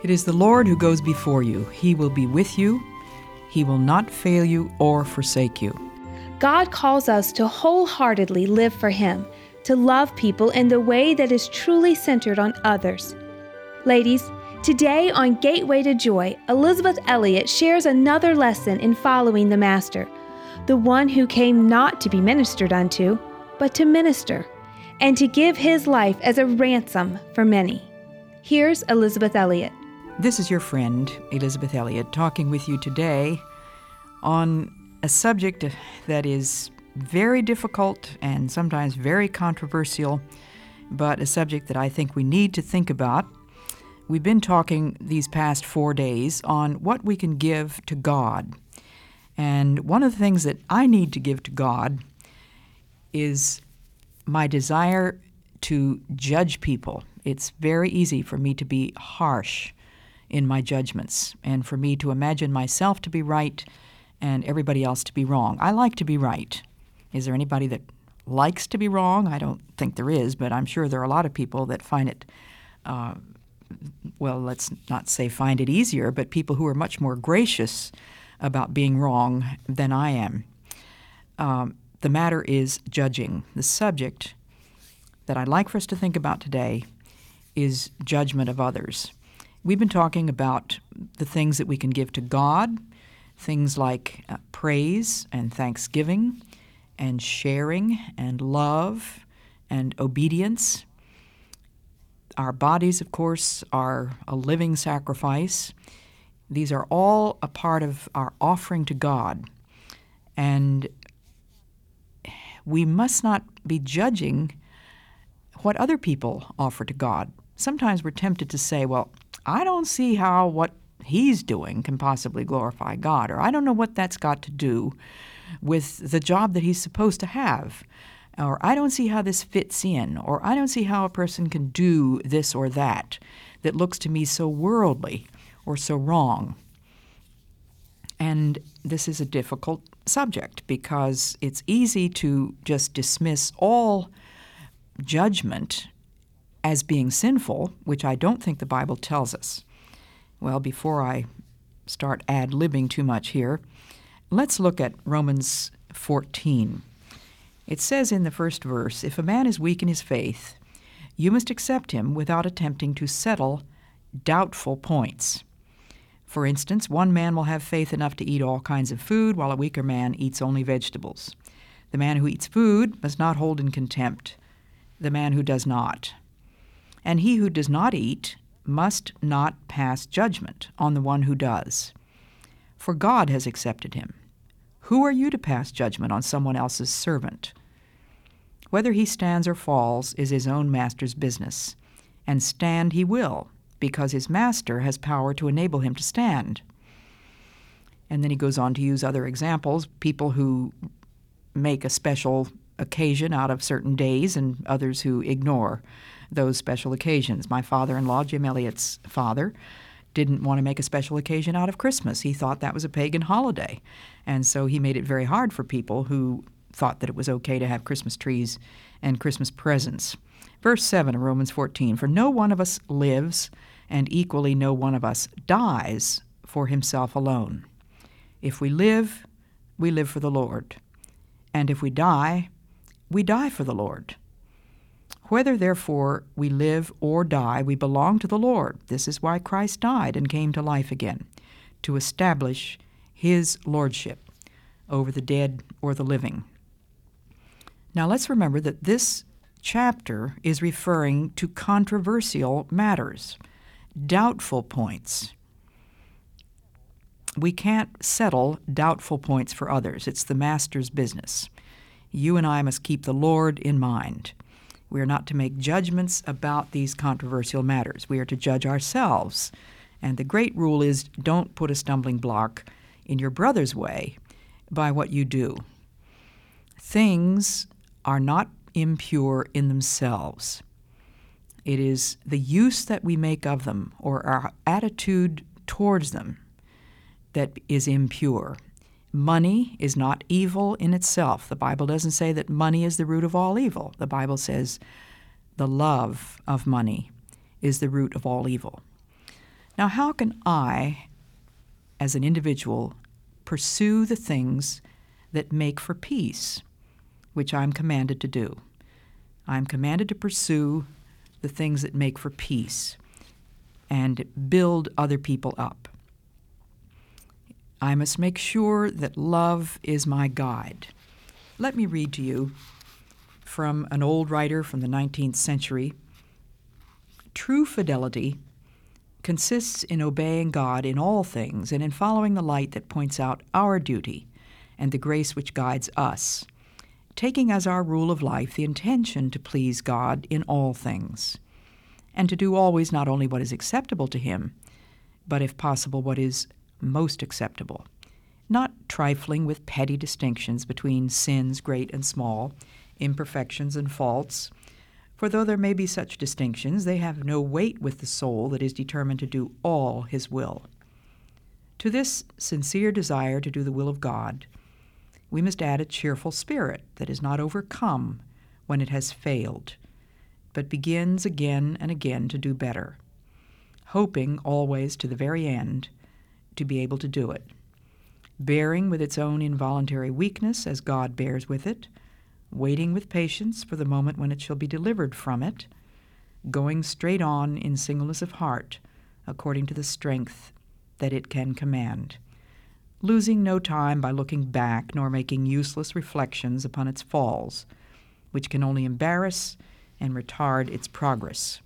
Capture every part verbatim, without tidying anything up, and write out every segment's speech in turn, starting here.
It is the Lord who goes before you. He will be with you. He will not fail you or forsake you. God calls us to wholeheartedly live for Him, to love people in the way that is truly centered on others. Ladies, today on Gateway to Joy, Elisabeth Elliot shares another lesson in following the Master, the one who came not to be ministered unto, but to minister, and to give His life as a ransom for many. Here's Elisabeth Elliot. This is your friend, Elisabeth Elliot, talking with you today on a subject that is very difficult and sometimes very controversial, but a subject that I think we need to think about. We've been talking these past four days on what we can give to God. And one of the things that I need to give to God is my desire to judge people. It's very easy for me to be harsh in my judgments and for me to imagine myself to be right and everybody else to be wrong. I like to be right. Is there anybody that likes to be wrong? I don't think there is, but I'm sure there are a lot of people that find it, uh, well, let's not say find it easier, but people who are much more gracious about being wrong than I am. Um, the matter is judging. The subject that I'd like for us to think about today is judgment of others. We've been talking about the things that we can give to God, things like uh, praise and thanksgiving and sharing and love and obedience. Our bodies, of course, are a living sacrifice. These are all a part of our offering to God. And we must not be judging what other people offer to God. Sometimes we're tempted to say, well, I don't see how what he's doing can possibly glorify God, or I don't know what that's got to do with the job that he's supposed to have, or I don't see how this fits in, or I don't see how a person can do this or that that looks to me so worldly or so wrong. And this is a difficult subject because it's easy to just dismiss all judgment as being sinful, which I don't think the Bible tells us. Well, before I start ad-libbing too much here, let's look at Romans fourteen. It says in the first verse, "If a man is weak in his faith, you must accept him without attempting to settle doubtful points. For instance, one man will have faith enough to eat all kinds of food, while a weaker man eats only vegetables. The man who eats food must not hold in contempt the man who does not. And he who does not eat must not pass judgment on the one who does. For God has accepted him. Who are you to pass judgment on someone else's servant? Whether he stands or falls is his own master's business, and stand he will, because his master has power to enable him to stand." And then he goes on to use other examples, people who make a special occasion out of certain days and others who ignore those special occasions. My father-in-law, Jim Elliot's father, didn't want to make a special occasion out of Christmas. He thought that was a pagan holiday. And so he made it very hard for people who thought that it was okay to have Christmas trees and Christmas presents. Verse seven of Romans fourteen, "For no one of us lives, and equally no one of us dies for himself alone. If we live, we live for the Lord. And if we die, we die for the Lord. Whether, therefore, we live or die, we belong to the Lord. This is why Christ died and came to life again, to establish his lordship over the dead or the living." Now let's remember that this chapter is referring to controversial matters, doubtful points. We can't settle doubtful points for others. It's the master's business. You and I must keep the Lord in mind. We are not to make judgments about these controversial matters. We are to judge ourselves. And the great rule is, don't put a stumbling block in your brother's way by what you do. Things are not impure in themselves. It is the use that we make of them, or our attitude towards them, that is impure. Money is not evil in itself. The Bible doesn't say that money is the root of all evil. The Bible says the love of money is the root of all evil. Now, how can I, as an individual, pursue the things that make for peace, which I'm commanded to do? I'm commanded to pursue the things that make for peace and build other people up. I must make sure that love is my guide. Let me read to you from an old writer from the nineteenth century. True fidelity consists in obeying God in all things and in following the light that points out our duty and the grace which guides us, taking as our rule of life the intention to please God in all things, and to do always not only what is acceptable to Him, but if possible what is most acceptable, not trifling with petty distinctions between sins great and small, imperfections and faults, for though there may be such distinctions, they have no weight with the soul that is determined to do all His will. To this sincere desire to do the will of God, we must add a cheerful spirit that is not overcome when it has failed, but begins again and again to do better, hoping always to the very end to be able to do it, bearing with its own involuntary weakness as God bears with it, waiting with patience for the moment when it shall be delivered from it, going straight on in singleness of heart according to the strength that it can command, losing no time by looking back nor making useless reflections upon its falls, which can only embarrass and retard its progress.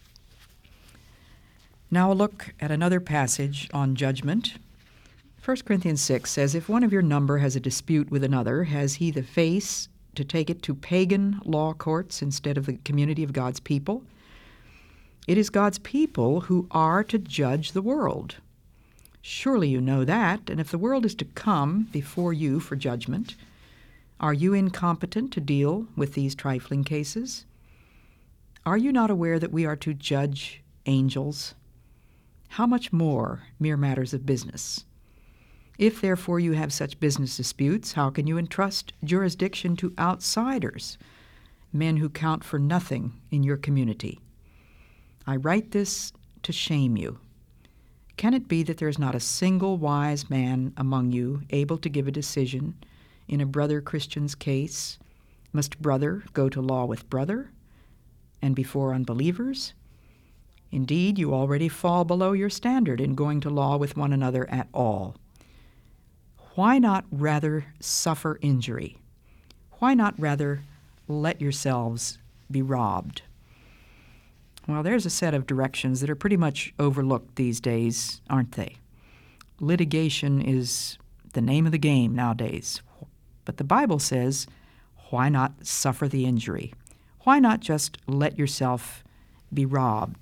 Now a look at another passage on judgment. First Corinthians six says, "If one of your number has a dispute with another, has he the face to take it to pagan law courts instead of the community of God's people? It is God's people who are to judge the world. Surely you know that, and if the world is to come before you for judgment, are you incompetent to deal with these trifling cases? Are you not aware that we are to judge angels? How much more mere matters of business? If, therefore, you have such business disputes, how can you entrust jurisdiction to outsiders, men who count for nothing in your community? I write this to shame you. Can it be that there is not a single wise man among you able to give a decision in a brother Christian's case? Must brother go to law with brother, and before unbelievers? Indeed, you already fall below your standard in going to law with one another at all. Why not rather suffer injury? Why not rather let yourselves be robbed?" Well, there's a set of directions that are pretty much overlooked these days, aren't they? Litigation is the name of the game nowadays. But the Bible says, why not suffer the injury? Why not just let yourself be robbed?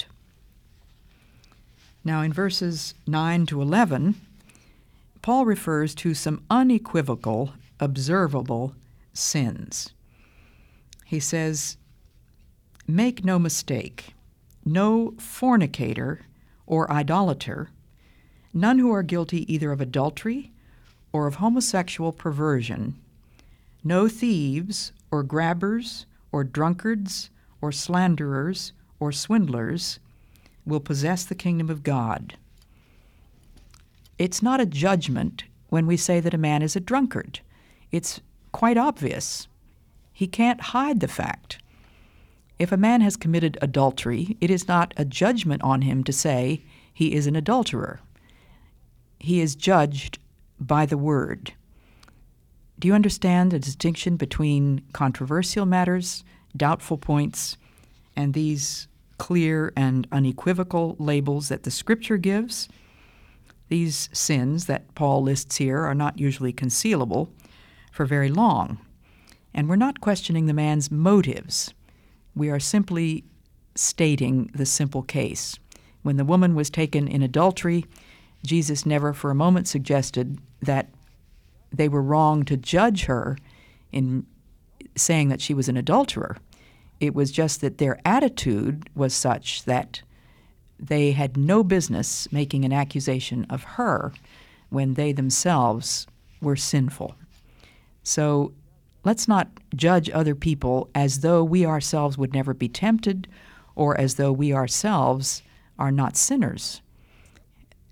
Now, in verses nine to eleven, Paul refers to some unequivocal, observable sins. He says, "Make no mistake, no fornicator or idolater, none who are guilty either of adultery or of homosexual perversion, no thieves or grabbers or drunkards or slanderers or swindlers will possess the kingdom of God." It's not a judgment when we say that a man is a drunkard. It's quite obvious. He can't hide the fact. If a man has committed adultery, it is not a judgment on him to say he is an adulterer. He is judged by the word. Do you understand the distinction between controversial matters, doubtful points, and these clear and unequivocal labels that the Scripture gives? These sins that Paul lists here are not usually concealable for very long, and we're not questioning the man's motives. We are simply stating the simple case. When the woman was taken in adultery, Jesus never for a moment suggested that they were wrong to judge her in saying that she was an adulterer. It was just that their attitude was such that they had no business making an accusation of her when they themselves were sinful. So let's not judge other people as though we ourselves would never be tempted or as though we ourselves are not sinners.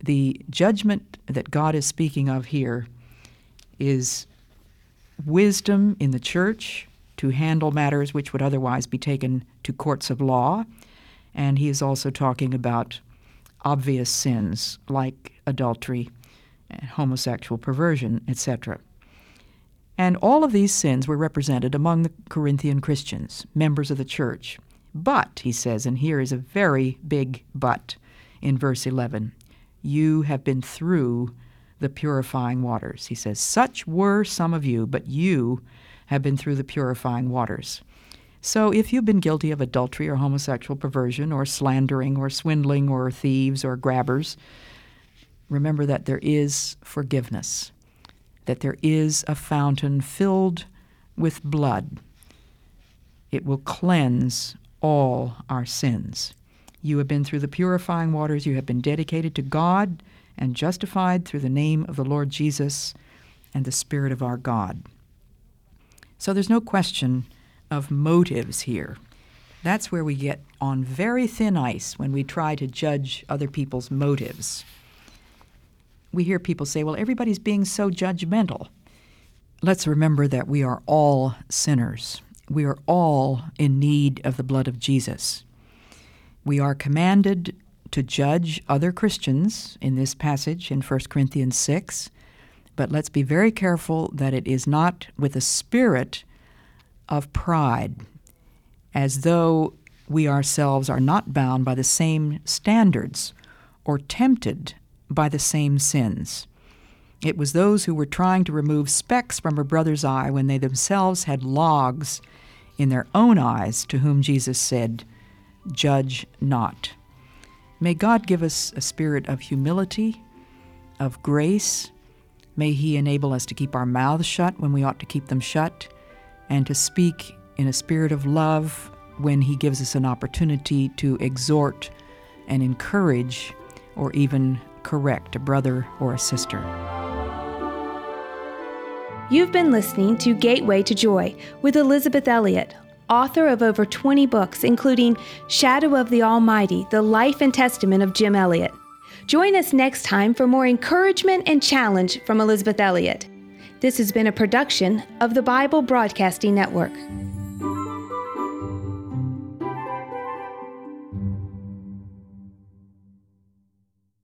the judgment that God is speaking of here is wisdom in the church to handle matters which would otherwise be taken to courts of law. And he is also talking about obvious sins like adultery, homosexual perversion, et cetera. And all of these sins were represented among the Corinthian Christians, members of the church. But, he says, and here is a very big but in verse eleven, you have been through the purifying waters. He says, such were some of you, but you have been through the purifying waters. So if you've been guilty of adultery or homosexual perversion or slandering or swindling or thieves or grabbers, remember that there is forgiveness, that there is a fountain filled with blood. It will cleanse all our sins. You have been through the purifying waters. You have been dedicated to God and justified through the name of the Lord Jesus and the Spirit of our God. So there's no question of motives here. That's where we get on very thin ice when we try to judge other people's motives. We hear people say, well, everybody's being so judgmental. Let's remember that we are all sinners. We are all in need of the blood of Jesus. We are commanded to judge other Christians in this passage in First Corinthians six, but let's be very careful that it is not with a spirit of pride, as though we ourselves are not bound by the same standards or tempted by the same sins. It was those who were trying to remove specks from a brother's eye when they themselves had logs in their own eyes, to whom Jesus said, judge not. May God give us a spirit of humility, of grace. May He enable us to keep our mouths shut when we ought to keep them shut, and to speak in a spirit of love when He gives us an opportunity to exhort and encourage or even correct a brother or a sister. You've been listening to Gateway to Joy with Elisabeth Elliot, author of over twenty books, including Shadow of the Almighty, The Life and Testament of Jim Elliot. Join us next time for more encouragement and challenge from Elisabeth Elliot. This has been a production of the Bible Broadcasting Network.